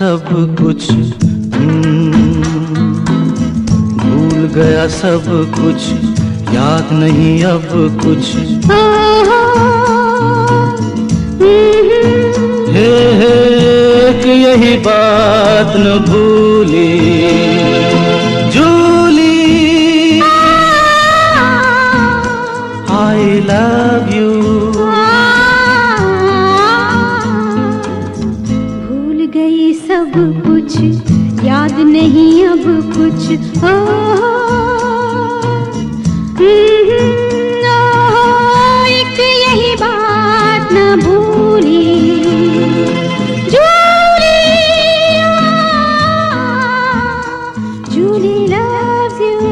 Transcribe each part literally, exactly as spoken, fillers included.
सब कुछ, भूल गया सब कुछ, याद नहीं अब कुछ। हे हे एक यही बात न भूली जूली, I love you। भूल गई सब कुछ, याद नहीं अब कुछ। ओ, एक यही बात न भूली जूली, जूली loves you।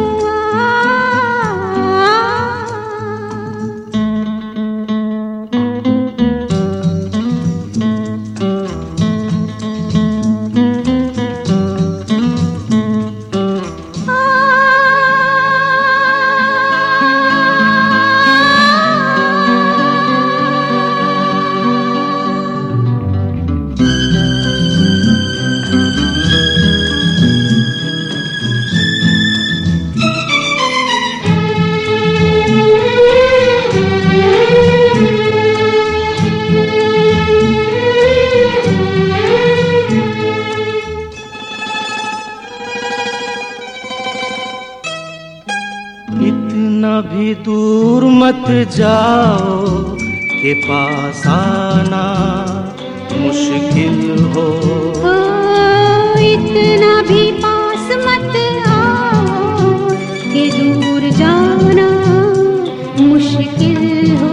इतना भी दूर मत जाओ के पास आना मुश्किल हो। ओ, इतना भी पास मत आओ कि दूर जाना मुश्किल हो।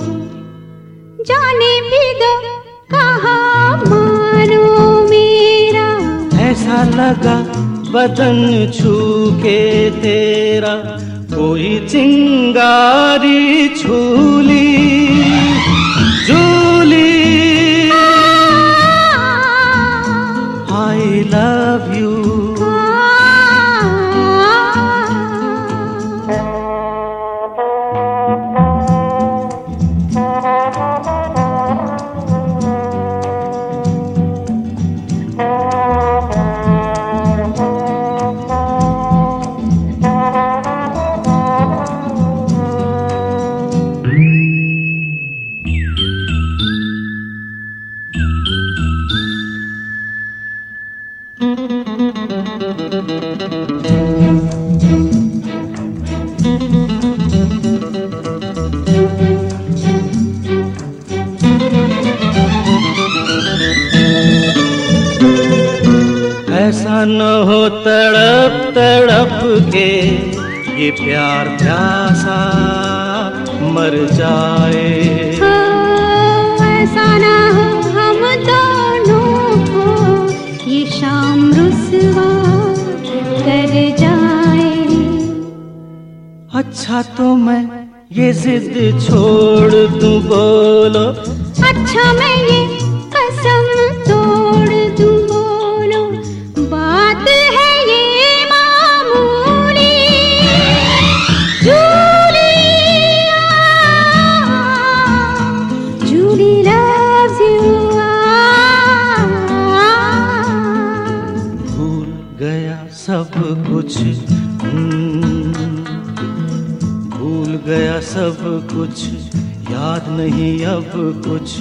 जाने भी दो कहाँ मानो मेरा, ऐसा लगा बदन छू के तेरा कोई चिंगारी छूली जूली, I love you। ऐसा न हो तड़प तड़प के ये प्यार प्यासा मर जाए। ओ, ऐसा ना हो हम दोनों को ये शाम रुसवा कर जाए। अच्छा तो मैं ये जिद छोड़ दूं बोलो, अच्छा मैं ये कसम तोड़ दूं बोलो, बात है ये मामूली जूली, जूली loves you। भूल गया सब कुछ, भूल गया सब कुछ, याद नहीं अब कुछ।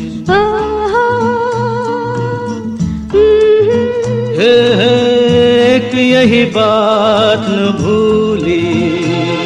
हे हे एक यही बात न भूली